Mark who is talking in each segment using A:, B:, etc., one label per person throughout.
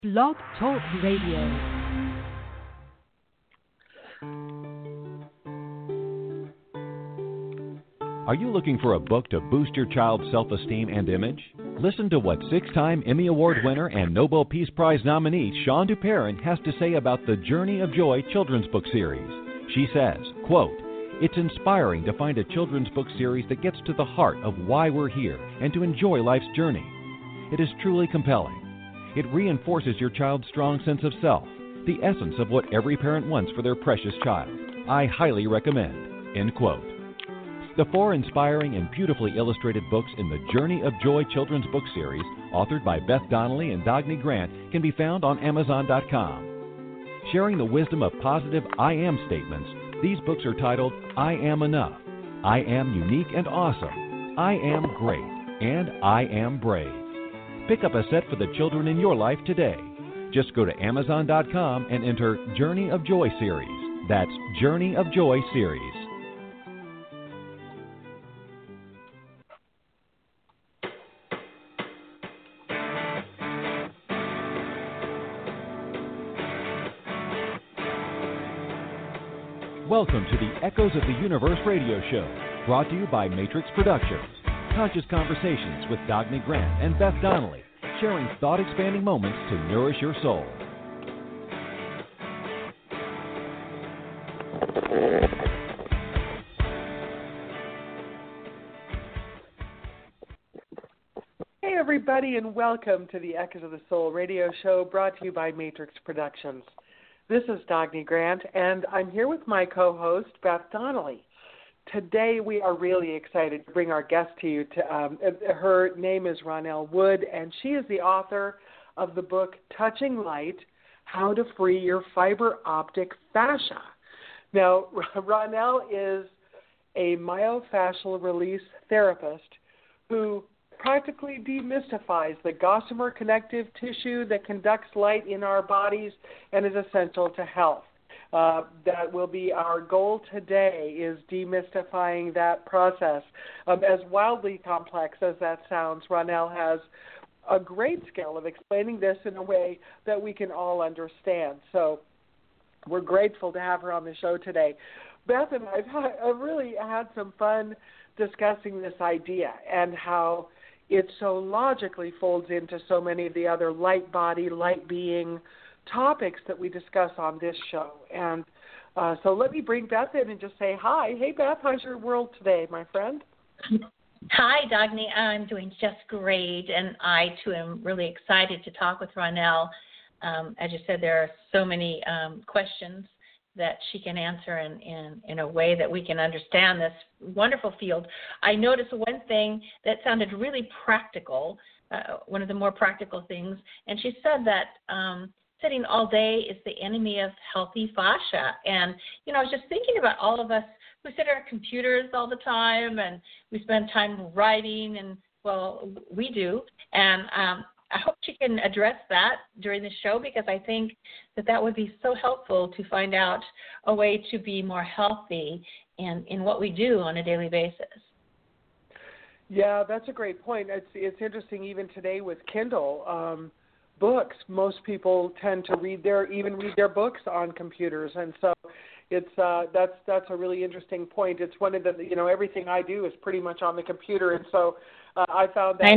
A: Blog Talk Radio.
B: Are you looking for a book to boost your child's self-esteem and image? Listen to what 6-time Emmy Award winner and Nobel Peace Prize nominee Sean Duperrin has to say about the Journey of Joy children's book series. She says, quote, "It's inspiring to find a children's book series that gets to the heart of why we're here and to enjoy life's journey. It is truly compelling. It reinforces your child's strong sense of self, the essence of what every parent wants for their precious child. I highly recommend," end quote. The 4 inspiring and beautifully illustrated books in the Journey of Joy children's book series, authored by Beth Donnelly and Dagny Grant, can be found on Amazon.com. Sharing the wisdom of positive I am statements, these books are titled I Am Enough, I Am Unique and Awesome, I Am Great, and I Am Brave. Pick up a set for the children in your life today. Just go to Amazon.com and enter Journey of Joy series. That's Journey of Joy series. Welcome to the Echoes of the Universe radio show, brought to you by Matrix Productions. Conscious conversations with Dagny Grant and Beth Donnelly, sharing thought-expanding moments to nourish your soul.
C: Hey everybody, and welcome to the Echoes of the Soul radio show, brought to you by Matrix Productions. This is Dagny Grant, and I'm here with my co-host, Beth Donnelly. Today we are really excited to bring our guest to you. Her name is Ronelle Wood, and she is the author of the book Touching Light, How to Free Your Fiber Optic Fascia. Now, Ronelle is a myofascial release therapist who practically demystifies the gossamer connective tissue that conducts light in our bodies and is essential to health. That will be our goal today, is demystifying that process. As wildly complex as that sounds, Ronelle has a great skill of explaining this in a way that we can all understand. So we're grateful to have her on the show today. Beth and I've really had some fun discussing this idea and how it so logically folds into so many of the other light body, light being topics that we discuss on this show. And so let me bring Beth in and just say hi. Hey, Beth, how's your world today, my friend?
D: Hi, Dagny. I'm doing just great, and I, too, am really excited to talk with Ronelle. As you said, there are so many questions that she can answer in a way that we can understand this wonderful field. I noticed one thing that sounded really practical, one of the more practical things, and she said that sitting all day is the enemy of healthy fascia. And, you know, I was just thinking about all of us who sit at our computers all the time and we spend time writing, and, well, we do. And I hope she can address that during the show, because I think that would be so helpful to find out a way to be more healthy in what we do on a daily basis.
C: Yeah, that's a great point. It's interesting, even today with Kindle, books, most people tend to read their books on computers, and so it's that's a really interesting point. It's one of the, everything I do is pretty much on the computer, and so I found that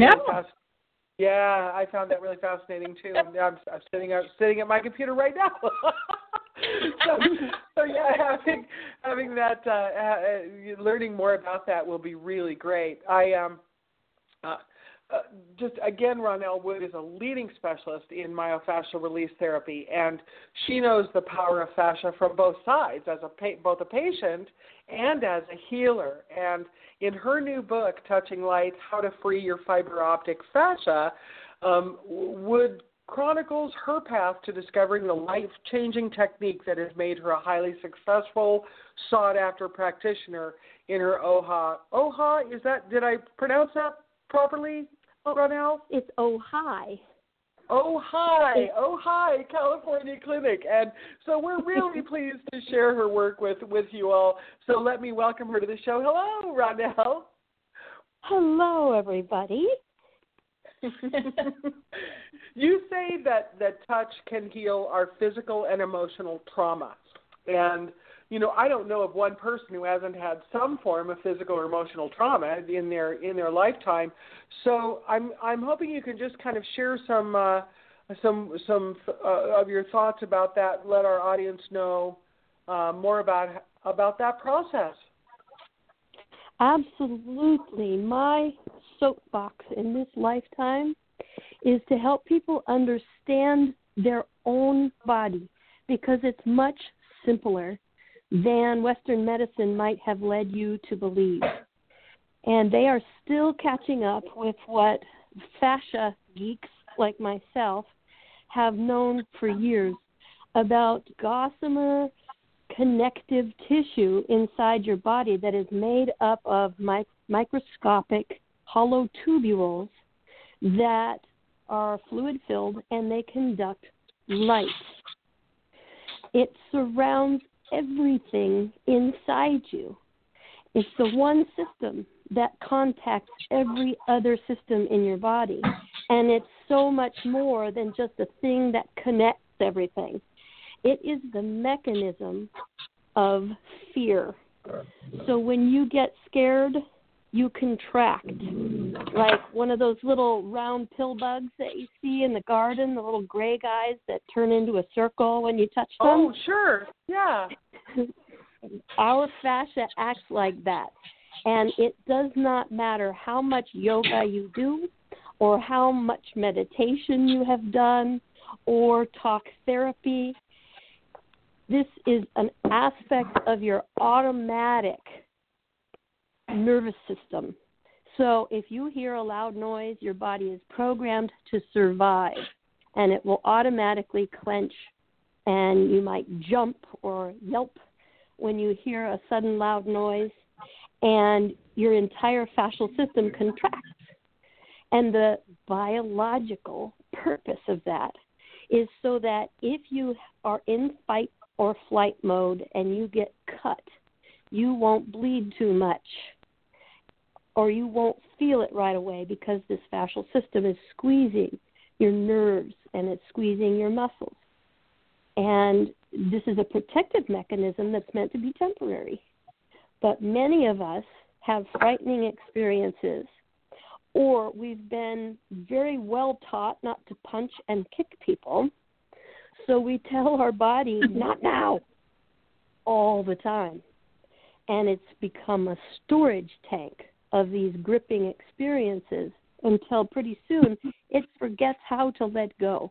C: I found that really fascinating too. I'm sitting at my computer right now. so yeah, having that learning more about that will be really great. Just again, Ronelle Wood is a leading specialist in myofascial release therapy, and she knows the power of fascia from both sides, as both a patient and as a healer. And in her new book, Touching Light, How to Free Your Fiber Optic Fascia, Wood chronicles her path to discovering the life-changing technique that has made her a highly successful, sought-after practitioner in her OHA, did I pronounce that properly, Ronelle?
E: It's OHI.
C: OHI, California Clinic. And so we're really pleased to share her work with you all. So let me welcome her to the show. Hello, Ronelle.
E: Hello, everybody.
C: You say that touch can heal our physical and emotional trauma. And, I don't know of one person who hasn't had some form of physical or emotional trauma in their lifetime. So I'm hoping you can just kind of share some of your thoughts about that. Let our audience know more about that process.
E: Absolutely. My soapbox in this lifetime is to help people understand their own body, because it's much simpler than Western medicine might have led you to believe. And they are still catching up with what fascia geeks like myself have known for years about gossamer connective tissue inside your body that is made up of microscopic hollow tubules that are fluid-filled, and they conduct light. It surrounds everything inside you. It's the one system that contacts every other system in your body, and it's so much more than just a thing that connects everything. It is the mechanism of fear. So when you get scared, you contract, like one of those little round pill bugs that you see in the garden, the little gray guys that turn into a circle when you touch them.
C: Oh, sure, yeah.
E: Our fascia acts like that, and it does not matter how much yoga you do or how much meditation you have done or talk therapy. This is an aspect of your automatic nervous system. So if you hear a loud noise, your body is programmed to survive, and it will automatically clench, and you might jump or yelp when you hear a sudden loud noise, and your entire fascial system contracts. And the biological purpose of that is so that if you are in fight or flight mode and you get cut, you won't bleed too much, or you won't feel it right away, because this fascial system is squeezing your nerves and it's squeezing your muscles. And this is a protective mechanism that's meant to be temporary. But many of us have frightening experiences, or we've been very well taught not to punch and kick people. So we tell our body, not now, all the time. And it's become a storage tank of these gripping experiences until pretty soon it forgets how to let go.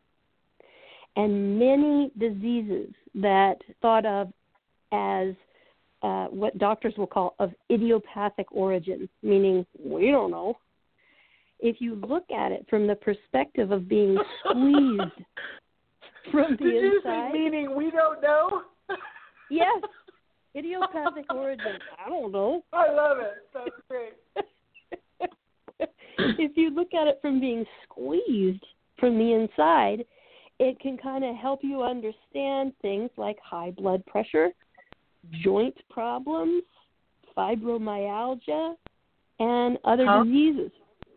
E: And many diseases that thought of as what doctors will call of idiopathic origin, meaning we don't know. If you look at it from the perspective of being squeezed from the
C: inside. Did you
E: inside.
C: say meaning we don't know?
E: Yes. Idiopathic origin. I don't know.
C: I love it. That's great.
E: If you look at it from being squeezed from the inside, it can kind of help you understand things like high blood pressure, joint problems, fibromyalgia, and other diseases.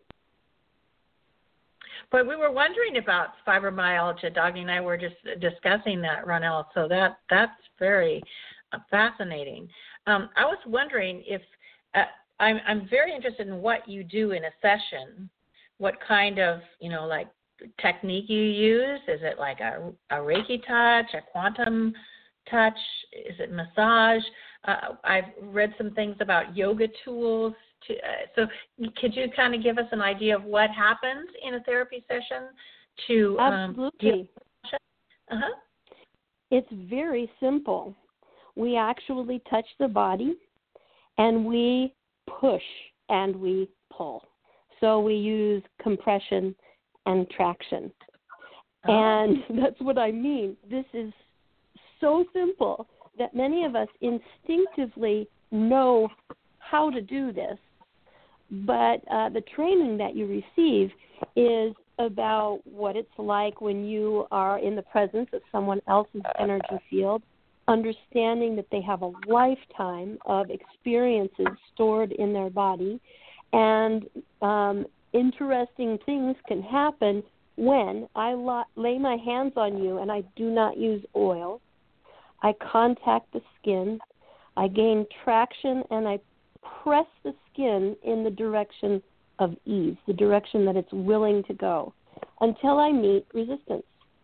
D: But we were wondering about fibromyalgia. Doggy and I were just discussing that, Ronelle, so that's very fascinating. I was wondering if I'm very interested in what you do in a session, what kind of, like technique you use. Is it like a Reiki touch, a quantum touch? Is it massage? I've read some things about yoga tools. So could you kind of give us an idea of what happens in a therapy session to
E: Absolutely.
D: Uh-huh.
E: It's very simple. We actually touch the body, and we push and we pull. So we use compression and traction. Oh. And that's what I mean. This is so simple that many of us instinctively know how to do this. But the training that you receive is about what it's like when you are in the presence of someone else's energy field, understanding that they have a lifetime of experiences stored in their body, and interesting things can happen when I lay my hands on you and I do not use oil, I contact the skin, I gain traction, and I press the skin in the direction of ease, the direction that it's willing to go, until I meet resistance.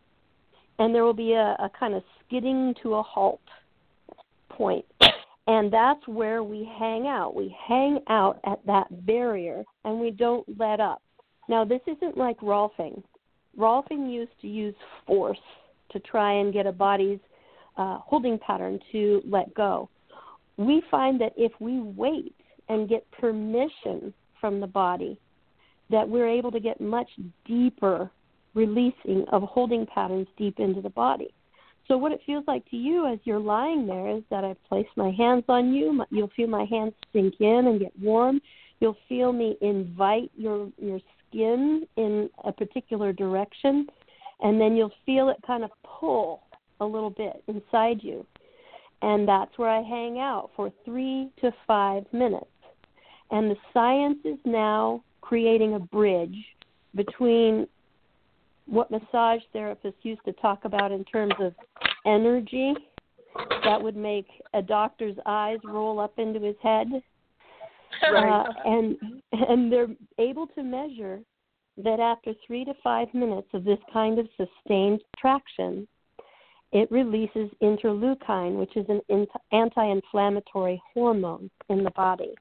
E: And there will be a kind of skidding to a halt point. And that's where we hang out. We hang out at that barrier, and we don't let up. Now, this isn't like Rolfing. Rolfing used to use force to try and get a body's holding pattern to let go. We find that if we wait and get permission from the body, that we're able to get much deeper releasing of holding patterns deep into the body. So what it feels like to you as you're lying there is that I've placed my hands on you. You'll feel my hands sink in and get warm. You'll feel me invite your skin in a particular direction, and then you'll feel it kind of pull a little bit inside you. And that's where I hang out for 3 to 5 minutes. And the science is now creating a bridge between what massage therapists used to talk about in terms of energy that would make a doctor's eyes roll up into his head.
D: Right.
E: And they're able to measure that after 3 to 5 minutes of this kind of sustained traction, it releases interleukin, which is an anti-inflammatory hormone in the body.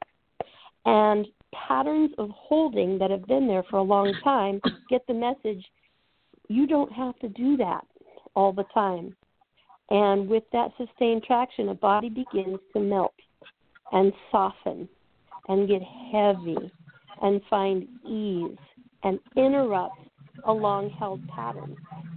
E: And patterns of holding that have been there for a long time get the message, you don't have to do that all the time. And with that sustained traction, a body begins to melt and soften and get heavy and find ease and interrupt a long-held pattern.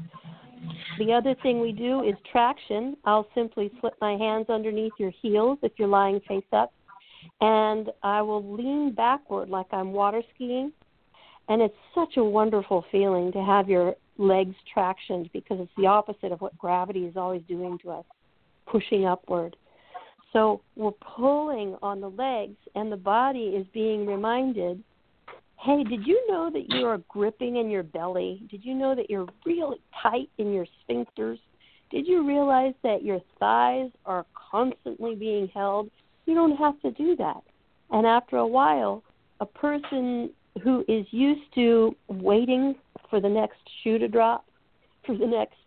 E: The other thing we do is traction. I'll simply slip my hands underneath your heels if you're lying face up, and I will lean backward like I'm water skiing. And it's such a wonderful feeling to have your legs tractioned, because it's the opposite of what gravity is always doing to us, pushing upward. So we're pulling on the legs, and the body is being reminded, hey, did you know that you are gripping in your belly? Did you know that you're really tight in your sphincters? Did you realize that your thighs are constantly being held? You don't have to do that. And after a while, a person who is used to waiting for the next shoe to drop, for the next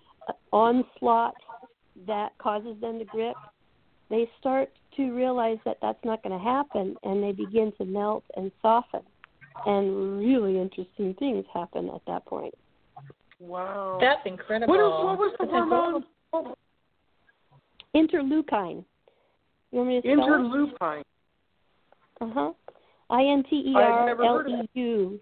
E: onslaught that causes them to grip, they start to realize that that's not going to happen, and they begin to melt and soften. And really interesting things happen at that point.
C: Wow.
D: That's incredible.
C: What was the hormone?
E: Interleukin. You want me to spell
C: Interleukin.
E: it? INTERLEUKINE.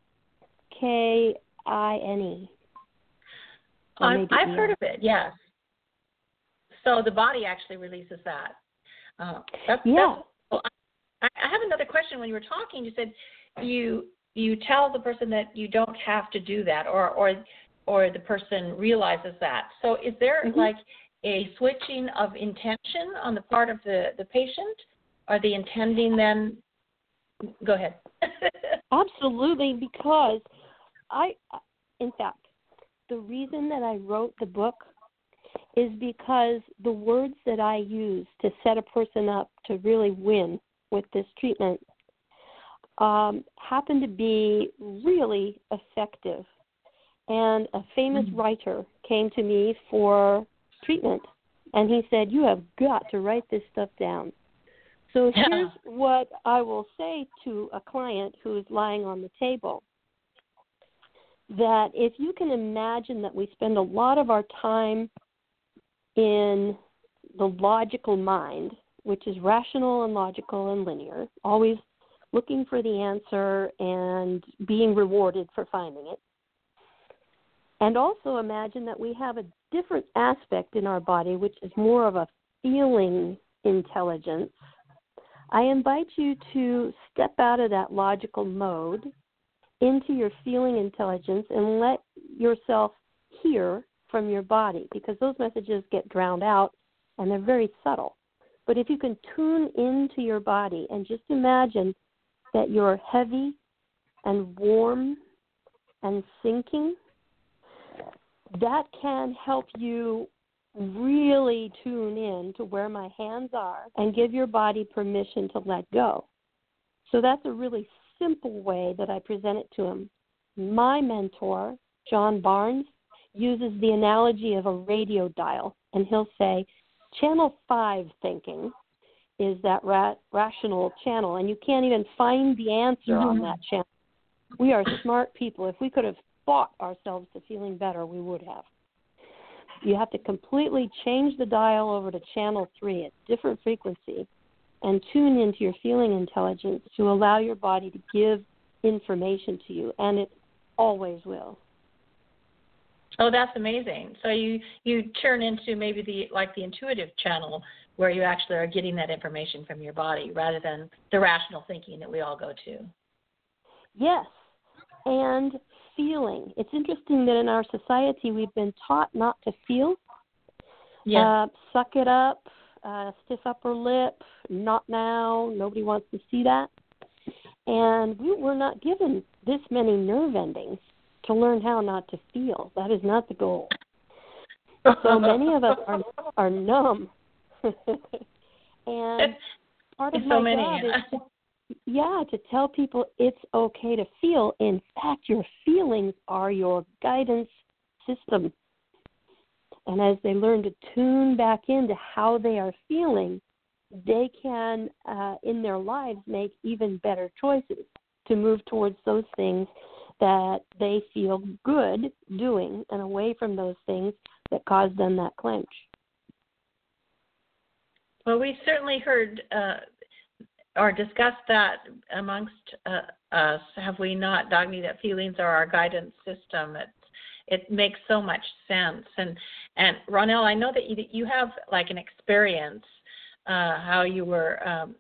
D: I've heard of it, yes. So the body actually releases that. That's well, I have another question. When you were talking, you said you tell the person that you don't have to do that, or the person realizes that. So is there like a switching of intention on the part of the patient? Are they intending then? Go ahead.
E: Absolutely, because in fact, the reason that I wrote the book is because the words that I use to set a person up to really win with this treatment happen to be really effective. And a famous writer came to me for treatment, and he said, you have got to write this stuff down. So here's what I will say to a client who is lying on the table, that if you can imagine that we spend a lot of our time in the logical mind, which is rational and logical and linear, always looking for the answer and being rewarded for finding it. And also imagine that we have a different aspect in our body, which is more of a feeling intelligence. I invite you to step out of that logical mode into your feeling intelligence and let yourself hear from your body, because those messages get drowned out and they're very subtle. But if you can tune into your body and just imagine that you're heavy and warm and sinking that can help you really tune in to where my hands are and give your body permission to let go. So that's a really simple way that I present it to him. My mentor, John Barnes, uses the analogy of a radio dial, and he'll say, channel 5 thinking is that rational channel, and you can't even find the answer on that channel. We are smart people. If we could have thought ourselves to feeling better, we would have. You have to completely change the dial over to channel 3 at different frequency and tune into your feeling intelligence to allow your body to give information to you, and it always will.
D: Oh, that's amazing. So you turn into maybe the intuitive channel where you actually are getting that information from your body rather than the rational thinking that we all go to.
E: Yes, and feeling. It's interesting that in our society we've been taught not to feel.
D: Yeah.
E: Suck it up, stiff upper lip, not now, nobody wants to see that. And we were not given this many nerve endings to learn how not to feel. That is not the goal. So many of us are numb. And part of my job is to tell people it's okay to feel. In fact, your feelings are your guidance system. And as they learn to tune back into how they are feeling, they can, in their lives, make even better choices to move towards those things that they feel good doing and away from those things that cause them that clench.
D: Well, we certainly heard or discussed that amongst us, have we not, Dagny, that feelings are our guidance system. It makes so much sense. And Ronelle, I know that you have like an experience how you were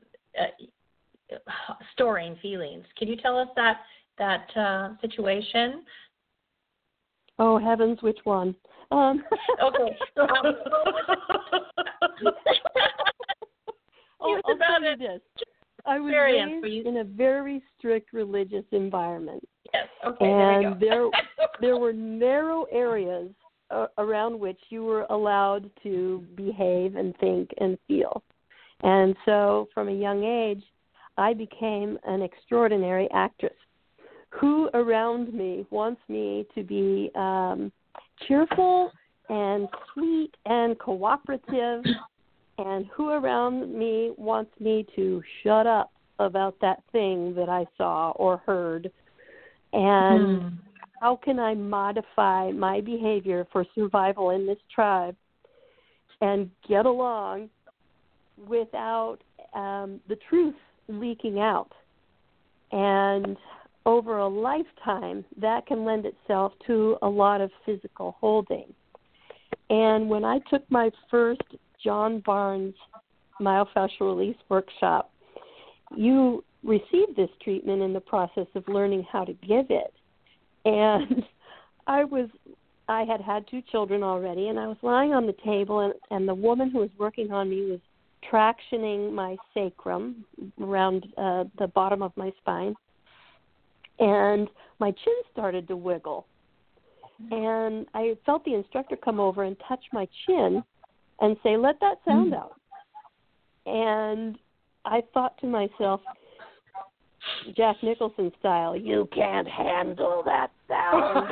D: storing feelings. Can you tell us that situation?
E: Oh, heavens, which one?
D: Okay.
E: I'll tell you this. I was raised in a very strict religious environment.
D: Yes, okay,
E: and
D: there we go.
E: there were narrow areas around which you were allowed to behave and think and feel. And so from a young age, I became an extraordinary actress. Who around me wants me to be cheerful and sweet and cooperative, and who around me wants me to shut up about that thing that I saw or heard? And how can I modify my behavior for survival in this tribe and get along without the truth leaking out? And over a lifetime, that can lend itself to a lot of physical holding. And when I took my first John Barnes myofascial release workshop, you receive this treatment in the process of learning how to give it. And I had 2 children already, and I was lying on the table, and the woman who was working on me was tractioning my sacrum around the bottom of my spine, and my chin started to wiggle. And I felt the instructor come over and touch my chin and say, "Let that sound out." And I thought to myself, Jack Nicholson style, "You can't handle that sound."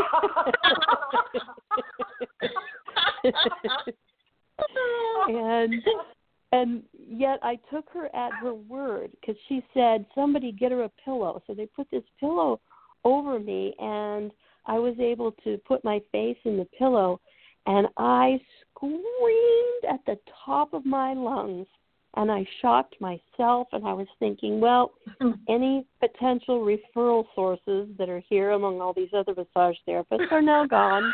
E: And yet I took her at her word, because she said, "Somebody get her a pillow." So they put this pillow over me, and I was able to put my face in the pillow, and I screamed at the top of my lungs, and I shocked myself, and I was thinking, well, any potential referral sources that are here among all these other massage therapists are now gone.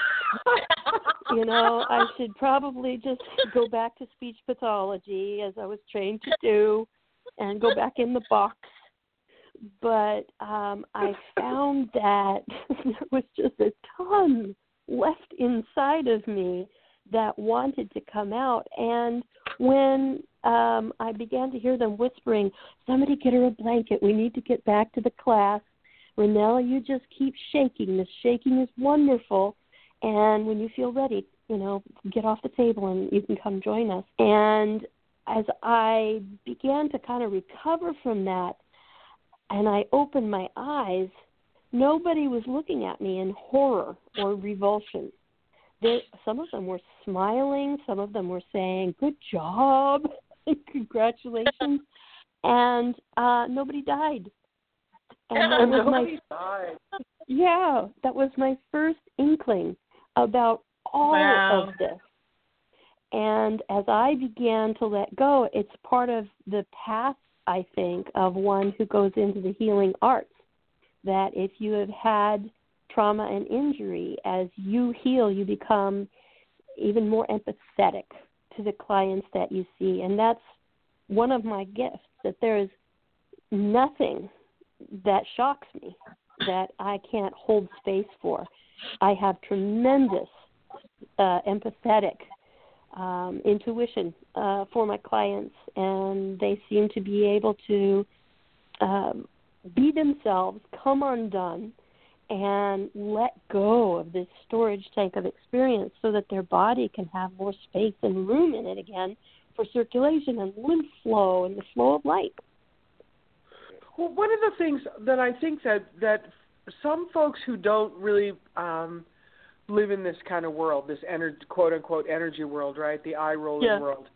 E: I should probably just go back to speech pathology, as I was trained to do, and go back in the box. But I found that there was just a ton left inside of me that wanted to come out. And when I began to hear them whispering, "Somebody get her a blanket. We need to get back to the class. Ronelle, you just keep shaking. This shaking is wonderful." And when you feel ready, get off the table and you can come join us. And as I began to kind of recover from that, and I opened my eyes, nobody was looking at me in horror or revulsion. Some of them were smiling. Some of them were saying, "Good job, congratulations," and nobody died. And that was
C: nobody died.
E: Yeah, that was my first inkling about all of this. And as I began to let go, it's part of the path, I think, of one who goes into the healing arts, that if you have had trauma and injury, as you heal, you become even more empathetic to the clients that you see. And that's one of my gifts, that there is nothing that shocks me that I can't hold space for. I have tremendous empathetic intuition for my clients, and they seem to be able to be themselves, come undone, and let go of this storage tank of experience so that their body can have more space and room in it again for circulation and lymph flow and the flow of light.
C: Well, one of the things that I think that some folks who don't really live in this kind of world, this quote-unquote energy world, right, the eye-rolling world,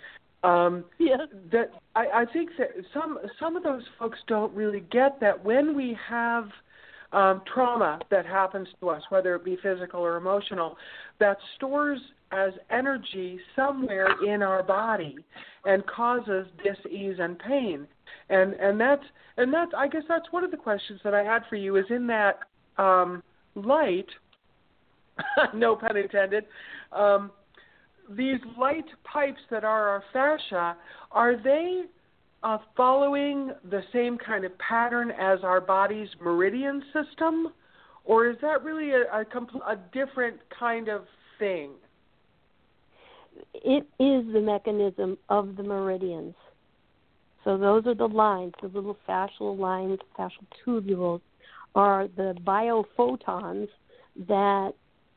C: that I think that some of those folks don't really get that when we have trauma that happens to us, whether it be physical or emotional, that stores as energy somewhere in our body and causes dis-ease and pain. And that's I guess that's one of the questions that I had for you, is in that light, no pun intended, these light pipes that are our fascia, are they following the same kind of pattern as our body's meridian system, or is that really a different kind of thing?
E: It is the mechanism of the meridians. So those are the lines, the little fascial lines, fascial tubules, are the biophotons that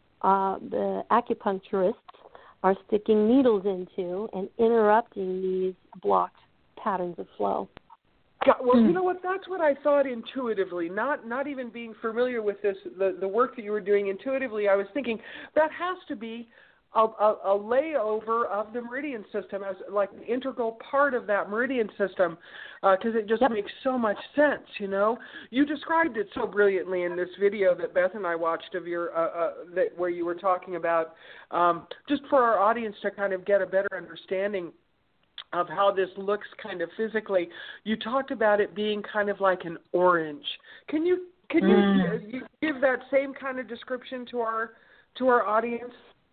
E: the acupuncturists are sticking needles into and interrupting these blocked patterns of flow.
C: Well, you know what? That's what I thought intuitively. Not even being familiar with this, the work that you were doing intuitively. I was thinking that has to be a layover of the meridian system, as like an integral part of that meridian system, because it just makes so much sense. You described it so brilliantly in this video that Beth and I watched of your where you were talking about, just for our audience to kind of get a better understanding of how this looks kind of physically. You talked about it being kind of like an orange. Can you give that same kind of description to our audience?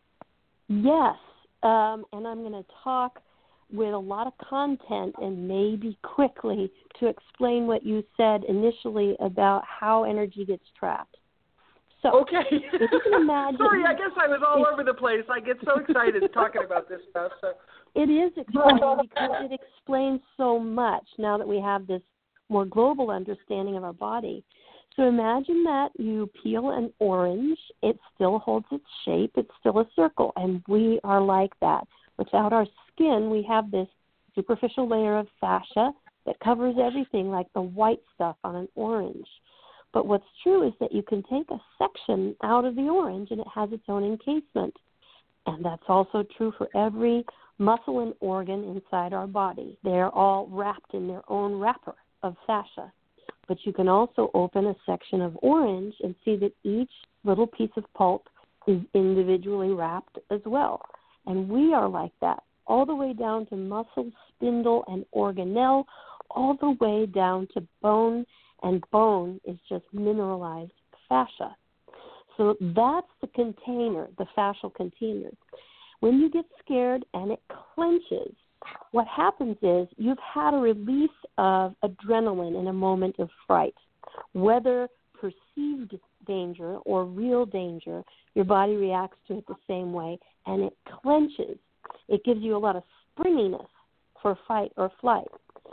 E: Yes, and I'm going to talk with a lot of content and maybe quickly to explain what you said initially about how energy gets trapped. So,
C: okay.
E: If you can imagine,
C: sorry, I guess I was all over the place. I get so excited talking about this stuff. So.
E: It is exciting because it explains so much now that we have this more global understanding of our body. So imagine that you peel an orange. It still holds its shape. It's still a circle, and we are like that. Without our skin, we have this superficial layer of fascia that covers everything, like the white stuff on an orange. But what's true is that you can take a section out of the orange, and it has its own encasement. And that's also true for every muscle and organ inside our body. They're all wrapped in their own wrapper of fascia. But you can also open a section of orange and see that each little piece of pulp is individually wrapped as well. And we are like that, all the way down to muscle, spindle, and organelle, all the way down to bone, and bone is just mineralized fascia. So that's the container, the fascial container. When you get scared and it clenches, what happens is you've had a release of adrenaline in a moment of fright. Whether perceived danger or real danger, your body reacts to it the same way, and it clenches. It gives you a lot of springiness for fight or flight.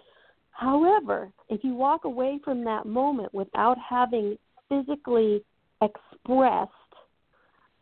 E: However, if you walk away from that moment without having physically expressed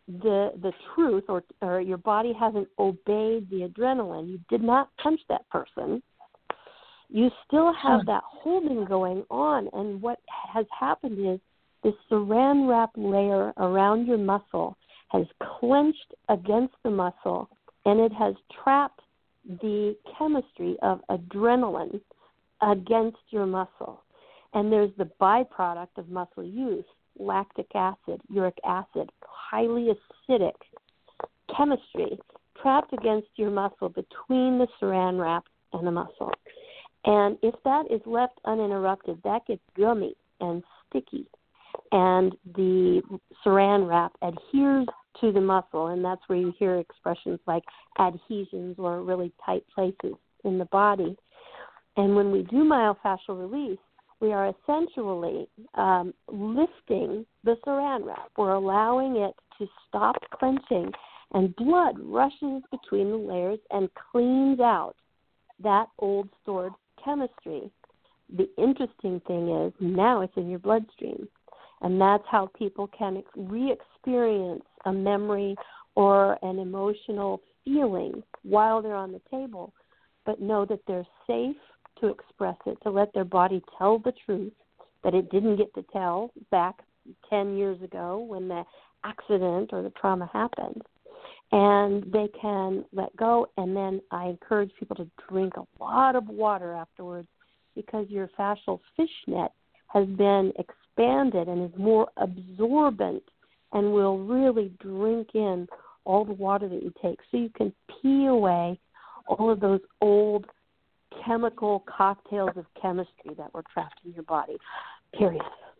E: the truth, or your body hasn't obeyed the adrenaline, you did not punch that person, you still have that holding going on. And what has happened is this saran wrap layer around your muscle has clenched against the muscle, and it has trapped the chemistry of adrenaline against your muscle. And there's the byproduct of muscle use, lactic acid, uric acid, highly acidic chemistry trapped against your muscle between the saran wrap and the muscle. And if that is left uninterrupted, that gets gummy and sticky. And the saran wrap adheres to the muscle, and that's where you hear expressions like adhesions or really tight places in the body. And when we do myofascial release, we are essentially lifting the saran wrap. We're allowing it to stop clenching, and blood rushes between the layers and cleans out that old stored chemistry. The interesting thing is now it's in your bloodstream, and that's how people can re-experience a memory or an emotional feeling while they're on the table, but know that they're safe to express it, to let their body tell the truth that it didn't get to tell back 10 years ago when the accident or the trauma happened. And they can let go, and then I encourage people to drink a lot of water afterwards, because your fascial fishnet has been expanded and is more absorbent and will really drink in all the water that you take, so you can pee away all of those old chemical cocktails of chemistry that were trapped in your body, period.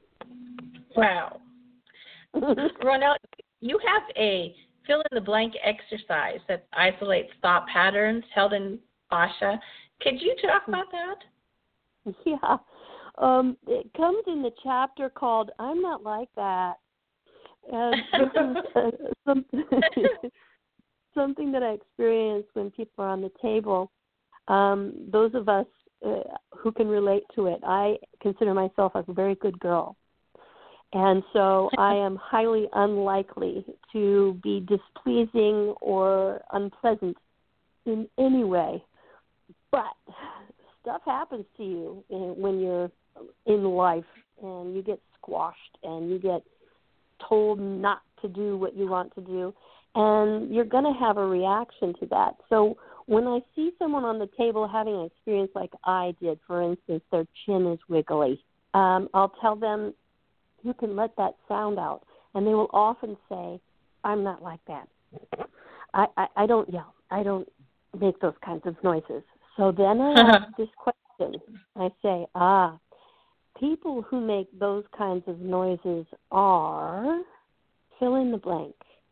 D: Wow. Ronelle, you have a fill-in-the-blank exercise that isolates thought patterns held in fascia. Could you talk about that?
E: Yeah. It comes in the chapter called I'm Not Like That. And this is something that I experience when people are on the table. Those of us who can relate to it, I consider myself a very good girl. And so I am highly unlikely to be displeasing or unpleasant in any way. But stuff happens to you when you're in life, and you get squashed and you get told not to do what you want to do, and you're going to have a reaction to that. So when I see someone on the table having an experience like I did, for instance, their chin is wiggly, I'll tell them, you can let that sound out. And they will often say, I'm not like that. I don't yell. I don't make those kinds of noises. So then I ask this question. I say, people who make those kinds of noises are fill in the blank.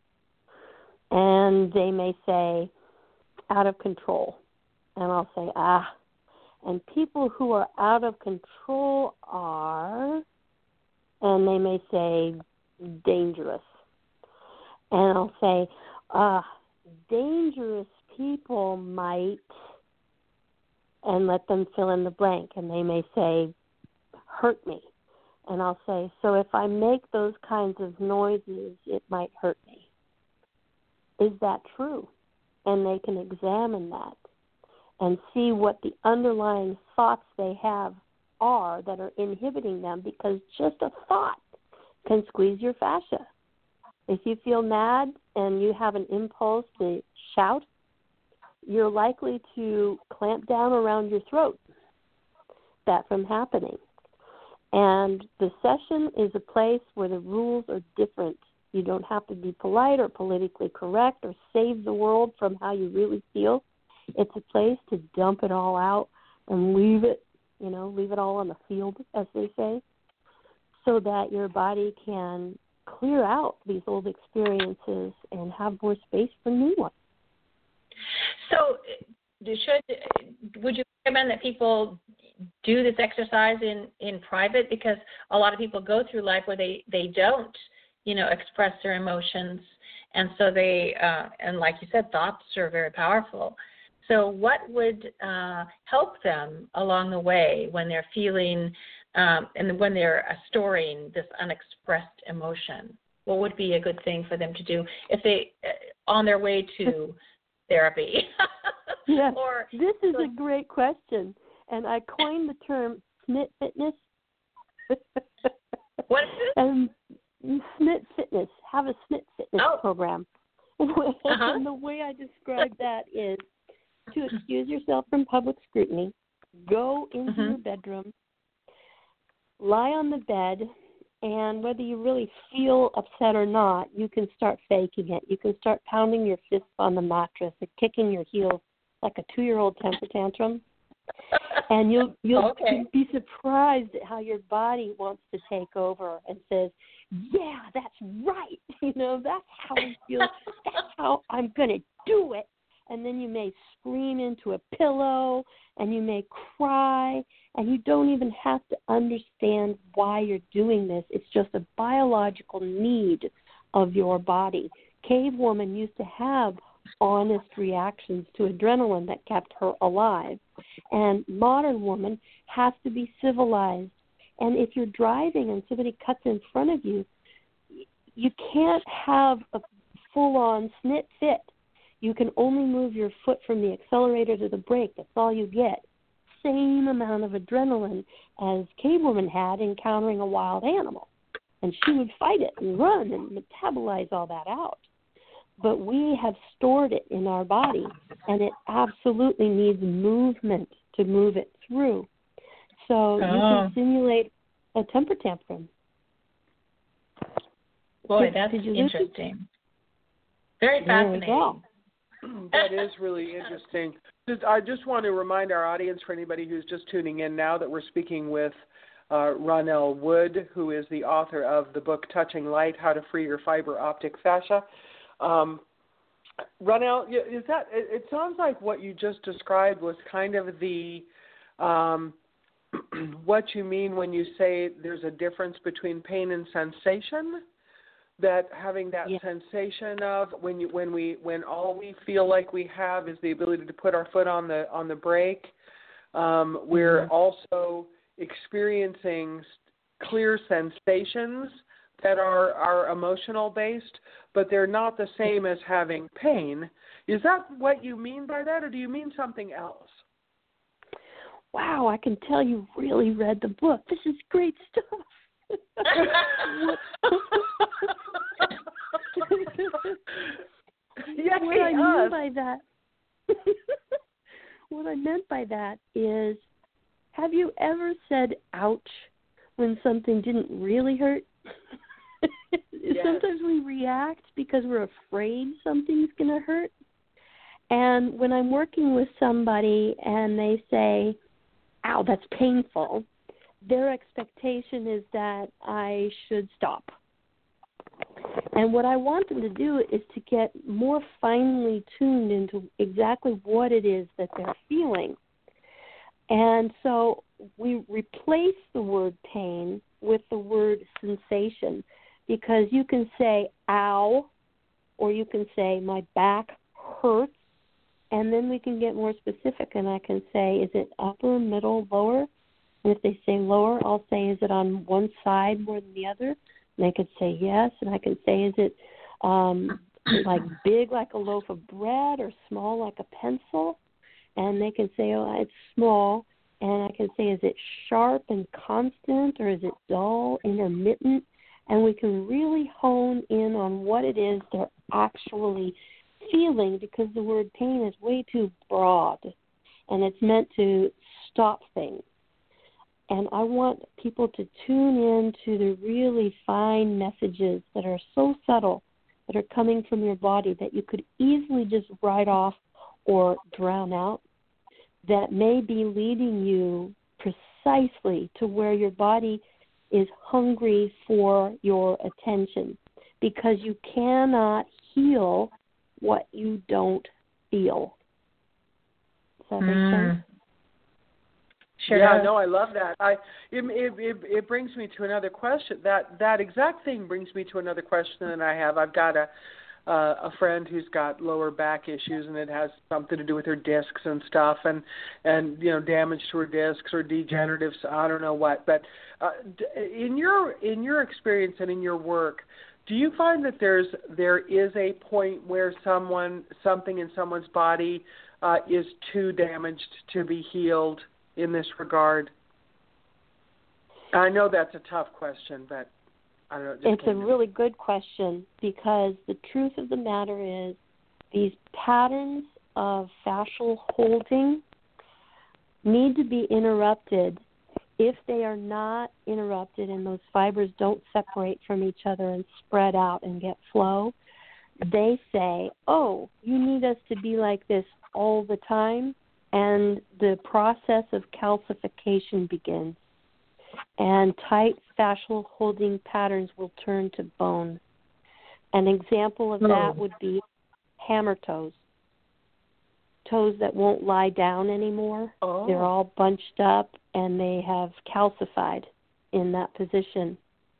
E: And they may say, out of control. And I'll say, and people who are out of control are, and they may say, dangerous. And I'll say, dangerous people might, and let them fill in the blank. And they may say, hurt me. And I'll say, so if I make those kinds of noises, it might hurt me. Is that true? And they can examine that and see what the underlying thoughts they have are that are inhibiting them, because just a thought can squeeze your fascia. If you feel mad and you have an impulse to shout, you're likely to clamp down around your throat. That from happening. And the session is a place where the rules are different. You don't have to be polite or politically correct or save the world from how you really feel. It's a place to dump it all out and leave it all on the field, as they say, so that your body can clear out these old experiences and have more space for new ones.
D: So would you recommend that people do this exercise in private? Because a lot of people go through life where they don't, express their emotions. And so they, and like you said, thoughts are very powerful. So what would help them along the way when they're feeling and when they're storing this unexpressed emotion? what would be a good thing for them to do if they on their way to therapy?
E: Yes,
D: Or,
E: this is a great question, and I coined the term SNIT fitness.
D: What is it?
E: SNIT fitness. Have a SNIT fitness program.
D: Uh-huh.
E: And the way I describe that is to excuse yourself from public scrutiny, go into your bedroom, lie on the bed, and whether you really feel upset or not, you can start faking it. You can start pounding your fists on the mattress or kicking your heels like a 2-year-old temper tantrum. And you'll be surprised at how your body wants to take over and says, yeah, that's right. That's how I feel. That's how I'm going to do it. And then you may scream into a pillow and you may cry, and you don't even have to understand why you're doing this. It's just a biological need of your body. Cave woman used to have honest reactions to adrenaline that kept her alive. And modern woman has to be civilized. And if you're driving and somebody cuts in front of you, you can't have a full-on SNIT fit. You can only move your foot from the accelerator to the brake. That's all you get. Same amount of adrenaline as Cave Woman had encountering a wild animal. And she would fight it and run and metabolize all that out. But we have stored it in our body, and it absolutely needs movement to move it through. So you can simulate a temper tantrum.
D: Boy, that's interesting. Very fascinating.
C: That is really interesting. I just want to remind our audience, for anybody who's just tuning in now, that we're speaking with Ronelle Wood, who is the author of the book Touching Light, How to Free Your Fiber Optic Fascia. Ronelle, it sounds like what you just described was kind of the what you mean when you say there's a difference between pain and sensation. That having that sensation of when all we feel like we have is the ability to put our foot on the brake, we're also experiencing clear sensations that are emotional based, but they're not the same as having pain. Is that what you mean by that, or do you mean something else?
E: Wow, I can tell you really read the book. This is great stuff. What I meant by that is, have you ever said ouch when something didn't really hurt? Yes. Sometimes we react because we're afraid something's going to hurt. And when I'm working with somebody and they say, ow, that's painful, their expectation is that I should stop. And what I want them to do is to get more finely tuned into exactly what it is that they're feeling. And so we replace the word pain with the word sensation, because you can say ow, or you can say my back hurts, and then we can get more specific, and I can say, is it upper, middle, lower? And if they say lower, I'll say, is it on one side more than the other? And they could say yes, and I can say, is it like big like a loaf of bread or small like a pencil? And they can say, oh, it's small. And I can say, is it sharp and constant, or is it dull, intermittent? And we can really hone in on what it is they're actually feeling, because the word pain is way too broad, and it's meant to stop things. And I want people to tune in to the really fine messages that are so subtle, that are coming from your body, that you could easily just write off or drown out, that may be leading you precisely to where your body is hungry for your attention, because you cannot heal what you don't feel. Does that make sense?
D: Sure.
C: Yeah, no, I love that. It brings me to another question. That exact thing brings me to another question that I have. I've got a friend who's got lower back issues, and it has something to do with her discs and stuff, and damage to her discs or degenerative. I don't know what, but in your experience and in your work, Do you find that there is a point where something in someone's body is too damaged to be healed in this regard? I know that's a tough question, but I don't know.
E: It's a really good question, because the truth of the matter is these patterns of fascial holding need to be interrupted. If they are not interrupted and those fibers don't separate from each other and spread out and get flow, they say, oh, you need us to be like this all the time, and the process of calcification begins. And tight fascial holding patterns will turn to bone. An example of that would be hammer toes. Toes that won't lie down anymore. Oh. They're all bunched up and they have calcified in that position.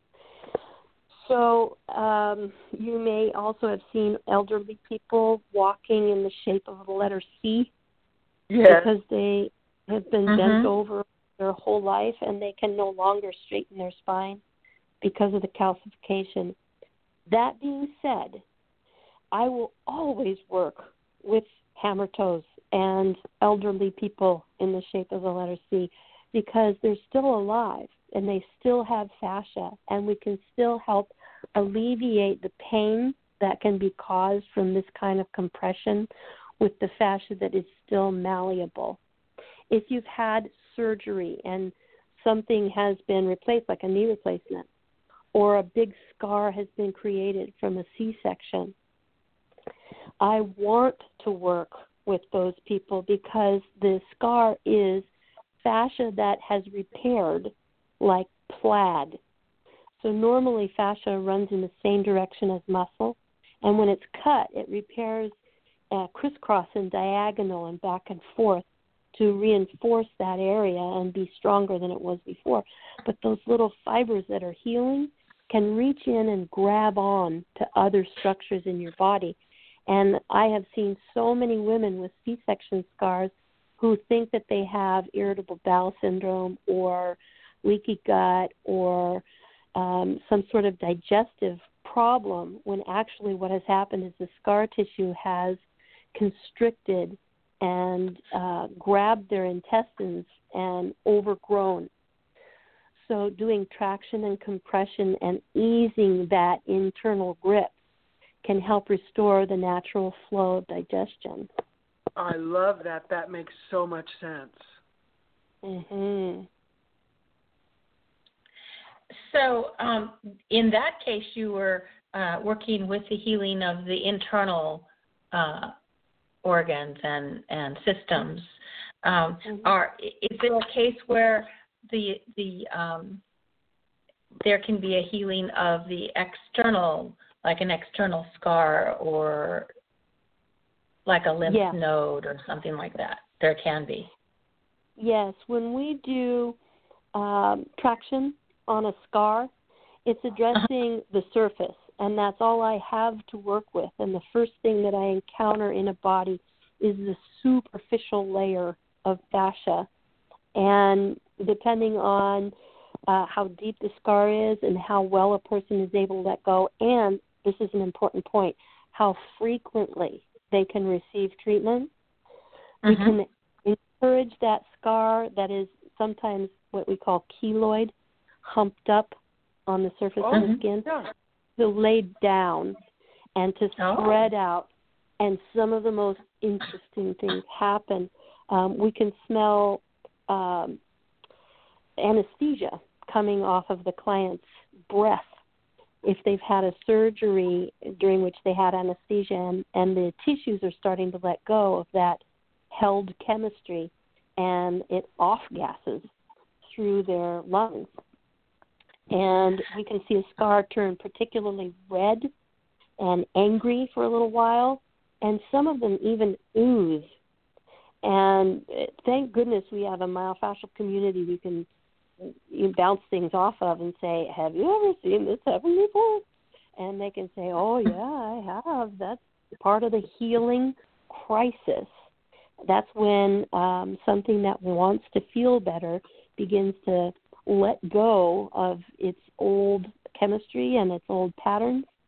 E: So you may also have seen elderly people walking in the shape of the letter C, because they have been bent over their whole life and they can no longer straighten their spine because of the calcification. That being said, I will always work with hammer toes and elderly people in the shape of the letter C, because they're still alive and they still have fascia, and we can still help alleviate the pain that can be caused from this kind of compression with the fascia that is still malleable. If you've had surgery and something has been replaced, like a knee replacement, or a big scar has been created from a C-section, I want to work with those people, because the scar is fascia that has repaired like plaid. So normally fascia runs in the same direction as muscle, and when it's cut, it repairs crisscross and diagonal and back and forth to reinforce that area and be stronger than it was before. But those little fibers that are healing can reach in and grab on to other structures in your body. And I have seen so many women with C-section scars who think that they have irritable bowel syndrome or leaky gut or some sort of digestive problem, when actually what has happened is the scar tissue has constricted and grabbed their intestines and overgrown. So doing traction and compression and easing that internal grip can help restore the natural flow of digestion.
C: I love that. That makes so much sense.
E: Mm-hmm.
D: So in that case, you were working with the healing of the internal organs and systems. Is there a case where there can be a healing of the external, like an external scar or like a lymph node or something like that? There can be.
E: Yes, when we do traction on a scar, it's addressing the surface, and that's all I have to work with. And the first thing that I encounter in a body is the superficial layer of fascia. And depending on how deep the scar is and how well a person is able to let go, and this is an important point, how frequently they can receive treatment, we can encourage that scar that is sometimes what we call keloid, humped up on the surface of the skin, to lay down and to spread out. And some of the most interesting things happen. We can smell anesthesia coming off of the client's breath if they've had a surgery during which they had anesthesia, and the tissues are starting to let go of that held chemistry, and it off-gasses through their lungs. And we can see a scar turn particularly red and angry for a little while, and some of them even ooze. And thank goodness we have a myofascial community we can bounce things off of and say, have you ever seen this happen before? And they can say, oh, yeah, I have. That's part of the healing crisis. That's when something that wants to feel better begins to let go of its old chemistry and its old patterns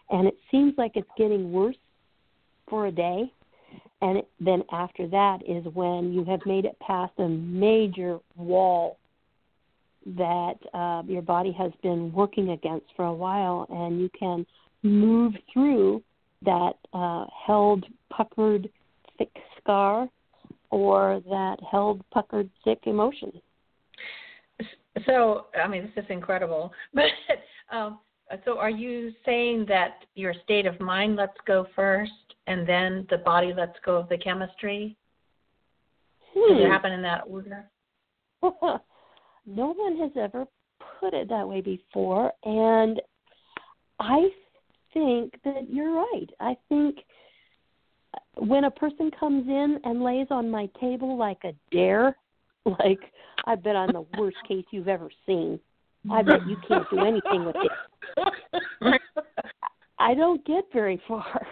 E: and it seems like it's getting worse for a day. And then after that is when you have made it past a major wall that your body has been working against for a while, and you can move through that held, puckered, thick scar or that held, puckered, thick emotion.
D: So, I mean, this is incredible. But so are you saying that your state of mind lets go first and then the body lets go of the chemistry? Does it happen in that order?
E: No one has ever put it that way before, and I think that you're right. I think when a person comes in and lays on my table like a dare, like I've been on the worst case you've ever seen, I bet you can't do anything with it. I don't get very far.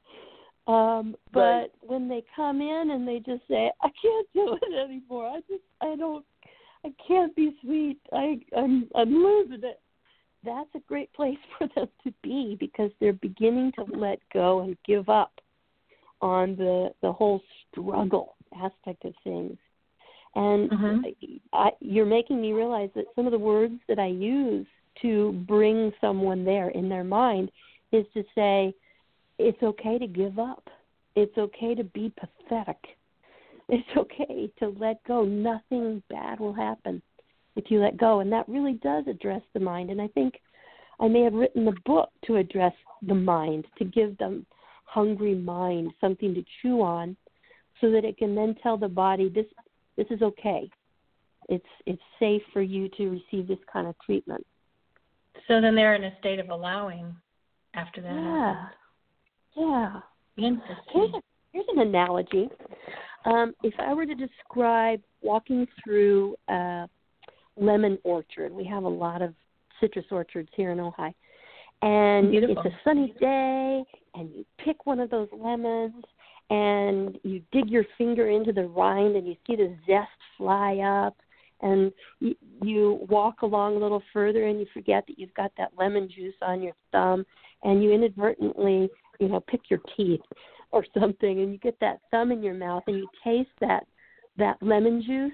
E: But when they come in and they just say, I can't do it anymore. I can't be sweet. I'm losing it. That's a great place for them to be, because they're beginning to let go and give up on the whole struggle aspect of things. And you're making me realize that some of the words that I use to bring someone there in their mind is to say, it's okay to give up. It's okay to be pathetic. It's okay to let go. Nothing bad will happen if you let go. And that really does address the mind. And I think I may have written the book to address the mind, to give them hungry mind something to chew on, so that it can then tell the body, this is okay. It's safe for you to receive this kind of treatment.
D: So then they're in a state of allowing after that.
E: Yeah.
D: Interesting.
E: Here's an analogy. If I were to describe walking through a lemon orchard, we have a lot of citrus orchards here in Ojai, and
D: Beautiful.
E: It's a sunny day, and you pick one of those lemons, and you dig your finger into the rind, and you see the zest fly up, and you walk along a little further, and you forget that you've got that lemon juice on your thumb, and you inadvertently, pick your teeth or something, and you get that thumb in your mouth, and you taste that lemon juice.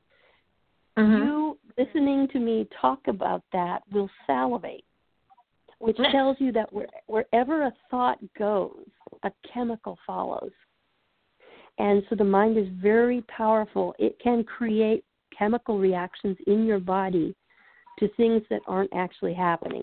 E: You, listening to me talk about that, will salivate, which tells you that wherever a thought goes, a chemical follows. And so the mind is very powerful. It can create chemical reactions in your body to things that aren't actually happening.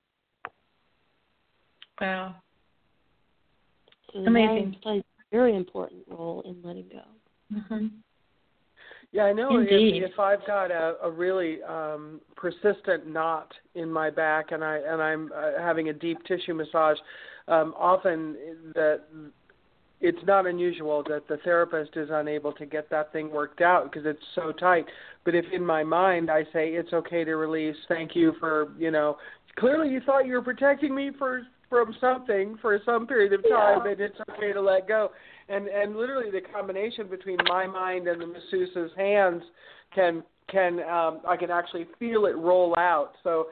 D: Wow.
E: So the
D: Amazing.
E: mind plays a very important role in letting go.
C: Yeah, I know
D: Indeed.
C: if I've got a really persistent knot in my back and I'm having a deep tissue massage, often it's not unusual that the therapist is unable to get that thing worked out because it's so tight. But if in my mind I say it's okay to release, thank you for, clearly you thought you were protecting me from something for some period of time, and it's okay to let go. And literally the combination between my mind and the masseuse's hands can I can actually feel it roll out. So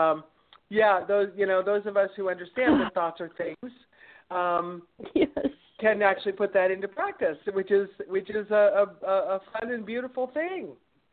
C: those of us who understand that thoughts are things can actually put that into practice, which is a fun and beautiful thing.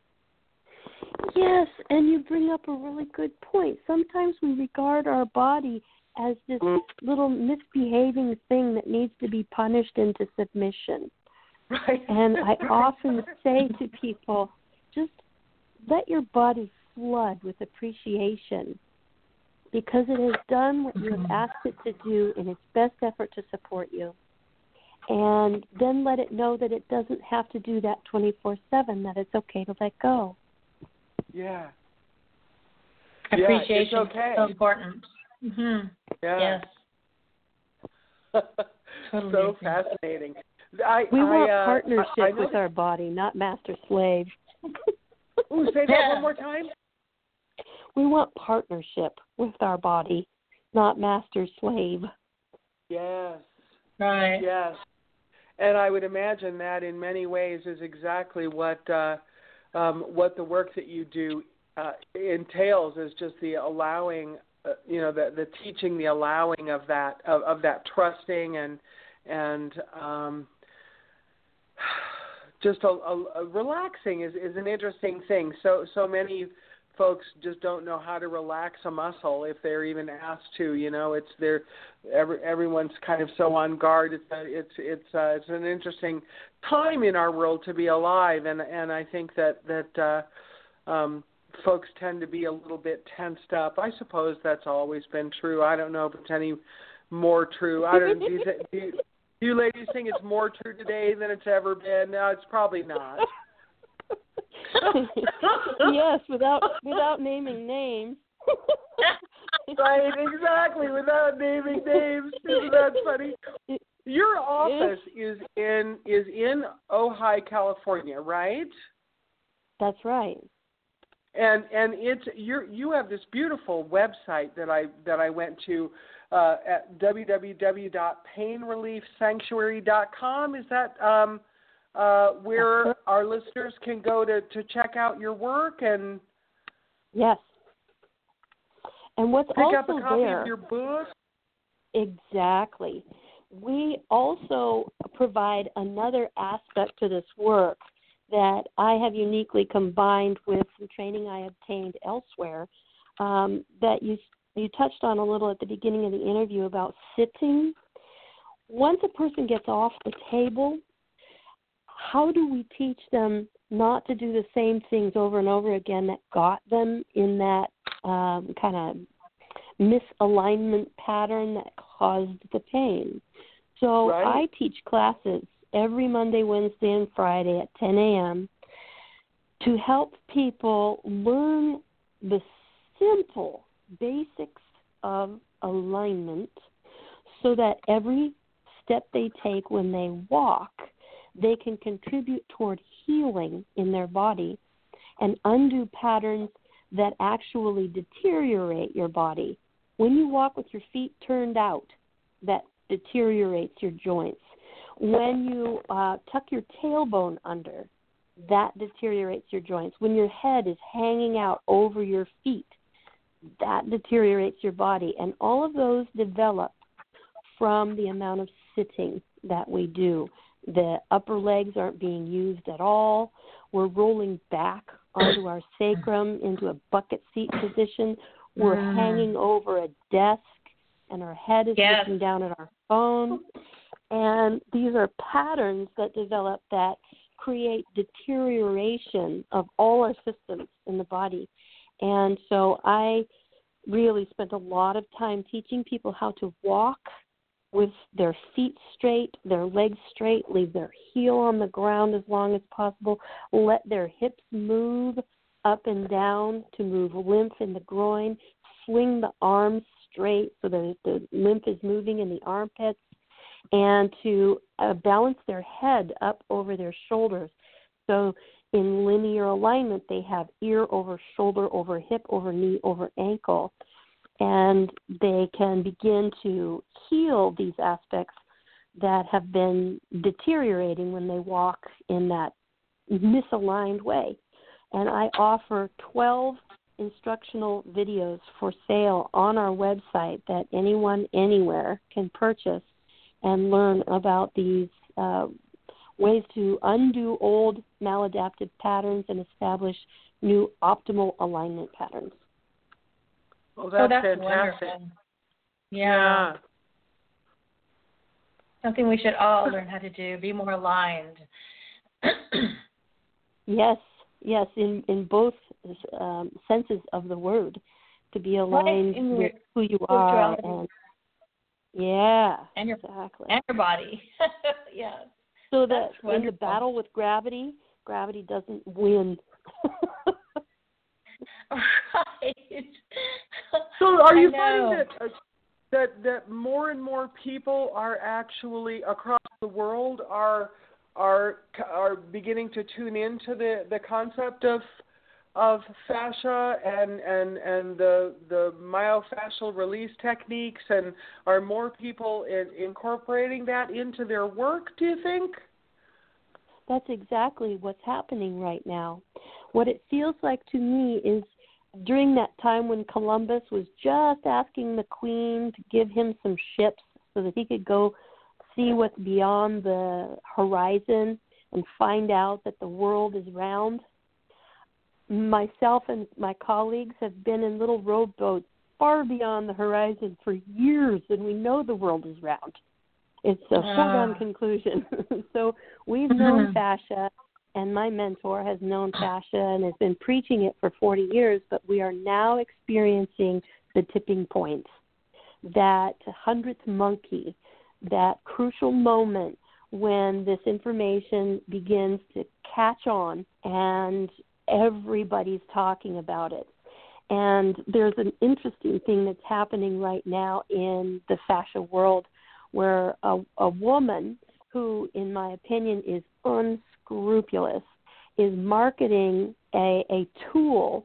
E: Yes, and you bring up a really good point. Sometimes we regard our body as this little misbehaving thing that needs to be punished into submission.
C: Right.
E: And I often say to people, just let your body flood with appreciation, because it has done what you have asked it to do in its best effort to support you. And then let it know that it doesn't have to do that 24/7, that it's okay to let go.
C: Yeah.
D: Appreciation
C: it's okay.
D: is so important.
C: Yeah.
D: Yes. Totally
C: So
D: agree.
C: fascinating.
E: We want partnership with our body, not master-slave.
C: Ooh, say that one more time.
E: We want partnership with our body, not master-slave.
C: Yes.
D: Right.
C: Yes. And I would imagine that in many ways is exactly what the work that you do entails, is just the allowing the teaching, the allowing of that trusting and just a relaxing is an interesting thing. So many folks just don't know how to relax a muscle if they're even asked to. Everyone's kind of so on guard. It's an interesting time in our world to be alive, and I think that folks tend to be a little bit tensed up. I suppose that's always been true. I don't know if it's any more true. I don't. Do you ladies think it's more true today than it's ever been? No, it's probably not.
E: Yes, without naming names.
C: Right, exactly, without naming names. Isn't that funny? Your office is in Ojai, California, right?
E: That's right.
C: And you have this beautiful website that I went to at www.painreliefsanctuary.com. Is that where our listeners can go to check out your work? And
E: yes. And what's
C: pick
E: also
C: up a copy
E: there,
C: of your book?
E: Exactly. We also provide another aspect to this work that I have uniquely combined with some training I obtained elsewhere, that you touched on a little at the beginning of the interview about sitting. Once a person gets off the table, how do we teach them not to do the same things over and over again that got them in that kind of misalignment pattern that caused the pain? So
C: right.
E: I teach classes every Monday, Wednesday, and Friday at 10 a.m. to help people learn the simple basics of alignment so that every step they take when they walk, they can contribute toward healing in their body and undo patterns that actually deteriorate your body. When you walk with your feet turned out, that deteriorates your joints. When you tuck your tailbone under, that deteriorates your joints. When your head is hanging out over your feet, that deteriorates your body. And all of those develop from the amount of sitting that we do. The upper legs aren't being used at all. We're rolling back onto our sacrum into a bucket seat position. We're hanging over a desk, and our head is looking down at our phone. And these are patterns that develop that create deterioration of all our systems in the body. And so I really spent a lot of time teaching people how to walk with their feet straight, their legs straight, leave their heel on the ground as long as possible, let their hips move up and down to move lymph in the groin, swing the arms straight so that the lymph is moving in the armpits, and to balance their head up over their shoulders. So in linear alignment, they have ear over shoulder, over hip, over knee, over ankle. And they can begin to heal these aspects that have been deteriorating when they walk in that misaligned way. And I offer 12 instructional videos for sale on our website that anyone anywhere can purchase and learn about these ways to undo old maladaptive patterns and establish new optimal alignment patterns.
C: Well, that's fantastic.
D: Wonderful. Yeah. Something we should all learn how to do, be more aligned.
E: Yes, in both senses of the word, to be aligned with who you are. And exactly.
D: And your body. Yeah.
E: So that in the battle with gravity doesn't win.
D: Right.
C: So are you finding that more and more people are actually across the world are beginning to tune into the concept of fascia and the myofascial release techniques, and are more people incorporating that into their work, do you think?
E: That's exactly what's happening right now. What it feels like to me is during that time when Columbus was just asking the Queen to give him some ships so that he could go see what's beyond the horizon and find out that the world is round, myself and my colleagues have been in little rowboats far beyond the horizon for years, and we know the world is round. It's a foregone conclusion. So we've known fascia, and my mentor has known fascia and has been preaching it for 40 years, but we are now experiencing the tipping point, that 100th monkey, that crucial moment when this information begins to catch on and everybody's talking about it. And there's an interesting thing that's happening right now in the fascia world where a woman who, in my opinion, is unscrupulous, is marketing a tool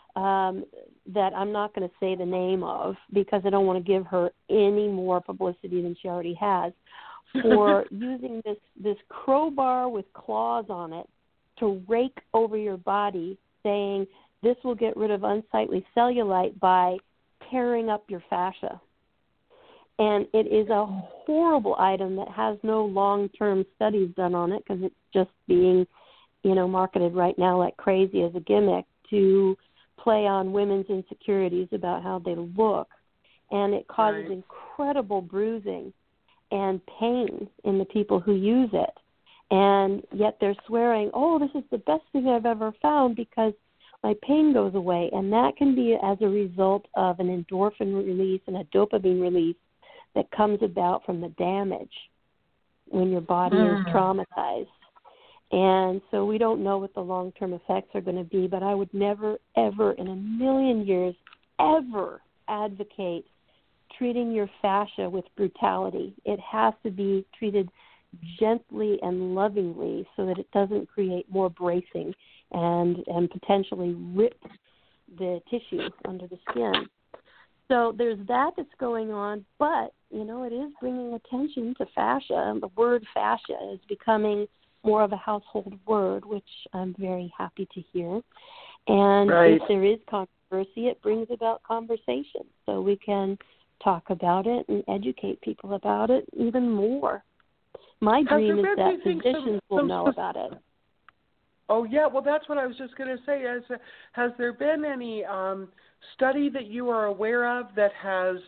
E: that I'm not going to say the name of because I don't want to give her any more publicity than she already has, for using this crowbar with claws on it to rake over your body, saying this will get rid of unsightly cellulite by tearing up your fascia. And it is a horrible item that has no long-term studies done on it because it's just being, marketed right now like crazy as a gimmick to play on women's insecurities about how they look. And it causes incredible bruising and pain in the people who use it. And yet they're swearing, oh, this is the best thing I've ever found because my pain goes away. And that can be as a result of an endorphin release and a dopamine release that comes about from the damage when your body is traumatized. And so we don't know what the long-term effects are going to be, but I would never, ever in a million years, ever advocate treating your fascia with brutality. It has to be treated gently and lovingly so that it doesn't create more bracing and potentially rip the tissue under the skin. So there's that's going on, but, it is bringing attention to fascia, and the word fascia is becoming more of a household word, which I'm very happy to hear. And if there is controversy, it brings about conversation, so we can talk about it and educate people about it even more. My dream is that physicians will know about it.
C: Oh, yeah. Well, that's what I was just going to say. Has there been any study that you are aware of that has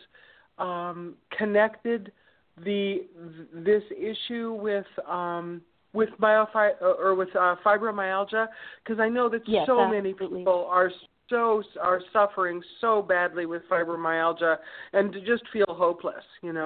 C: connected this issue with fibromyalgia? Because I know that so many people are suffering so badly with fibromyalgia and to just feel hopeless,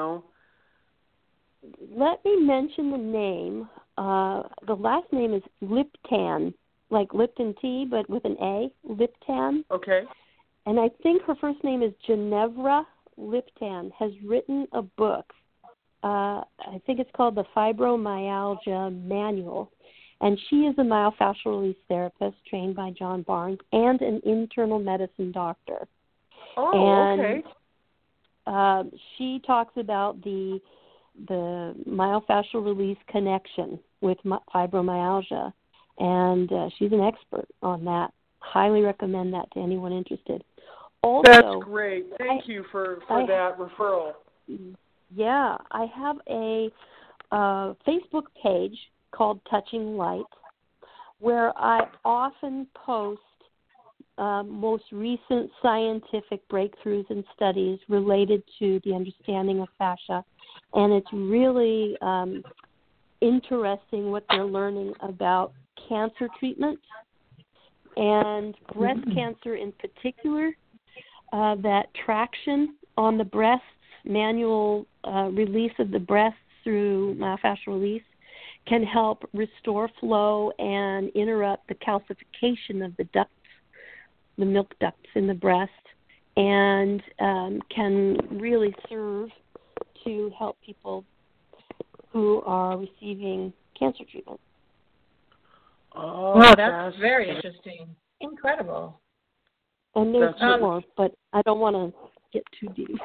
E: Let me mention the name. The last name is Liptan, like Lipton tea, but with an A, Liptan.
C: Okay.
E: And I think her first name is Ginevra Liptan, has written a book. I think it's called The Fibromyalgia Manual. And she is a myofascial release therapist trained by John Barnes and an internal medicine doctor.
C: Oh,
E: and, she talks about the myofascial release connection with fibromyalgia, and she's an expert on that. Highly recommend that to anyone interested. Also,
C: that's great. Thank you for that referral.
E: Yeah, I have a Facebook page called Touching Light, where I often post most recent scientific breakthroughs and studies related to the understanding of fascia. And it's really interesting what they're learning about cancer treatment and breast cancer in particular, that traction on the breasts, manual release of the breasts through myofascial release can help restore flow and interrupt the calcification of the ducts, the milk ducts in the breast, and can really serve to help people who are receiving cancer treatment.
C: Oh,
D: well, that's very interesting. Incredible.
E: And there's more, but I don't want to get too deep.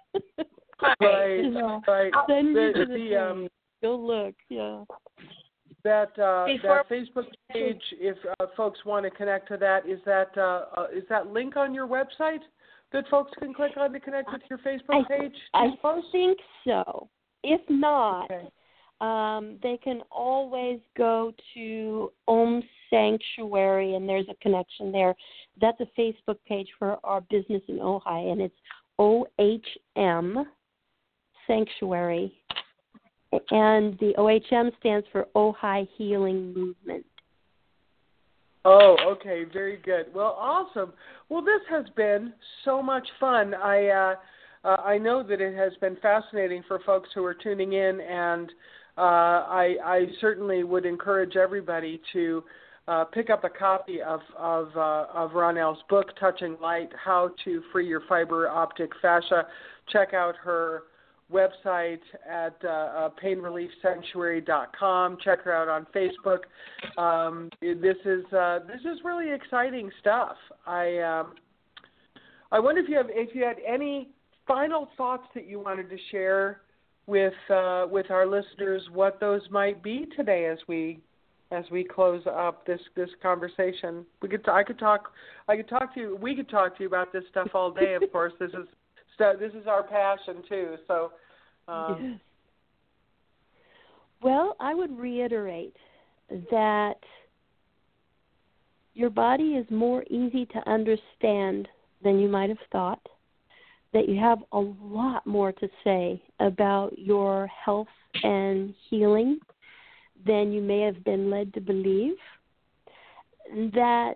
C: Right.
E: Send you to the page. Go look, yeah.
C: that Facebook page, if folks want to connect to that, is that link on your website that folks can click on to connect with your Facebook page?
E: I think so. If not, they can always go to Om Sanctuary, and there's a connection there. That's a Facebook page for our business in Ojai, and it's OHM Sanctuary. And the OHM stands for Ojai Healing Movement.
C: Oh, okay, very good. Well, awesome. Well, this has been so much fun. I know that it has been fascinating for folks who are tuning in, and I certainly would encourage everybody to pick up a copy of Ronelle's book, Touching Light: How to Free Your Fiber Optic Fascia. Check out her website at painreliefsanctuary.com. Check her out on Facebook. This is really exciting stuff. I wonder if you had any final thoughts that you wanted to share with our listeners, what those might be today as we close up this conversation. We could talk to you about this stuff all day. Of course, this is our passion too. So,
E: yes. Well, I would reiterate that your body is more easy to understand than you might have thought. That you have a lot more to say about your health and healing than you may have been led to believe. That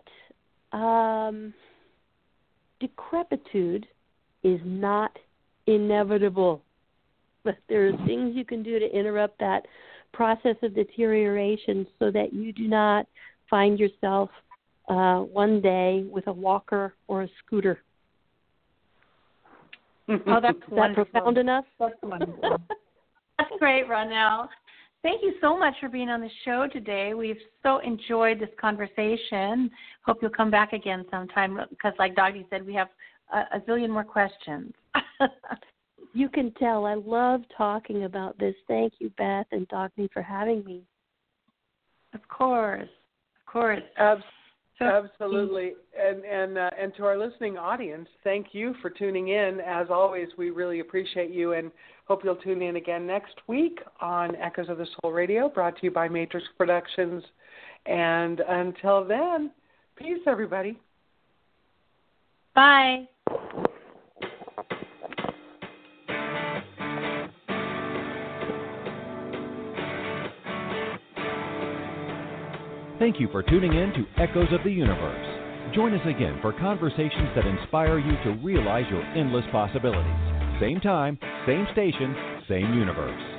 E: decrepitude is not inevitable. But there are things you can do to interrupt that process of deterioration so that you do not find yourself one day with a walker or a scooter.
D: Oh, that's
E: Is that profound enough?
D: That's wonderful. That's great, Ronelle. Thank you so much for being on the show today. We've so enjoyed this conversation. Hope you'll come back again sometime because, like Doggy said, we have a zillion more questions.
E: You can tell. I love talking about this. Thank you, Beth and Dogny, for having me.
D: Of course.
C: Absolutely. And to our listening audience, thank you for tuning in. As always, we really appreciate you and hope you'll tune in again next week on Echoes of the Soul Radio, brought to you by Matrix Productions. And until then, peace, everybody.
D: Bye.
B: Thank you for tuning in to Echoes of the Universe. Join us again for conversations that inspire you to realize your endless possibilities. Same time, same station, same universe.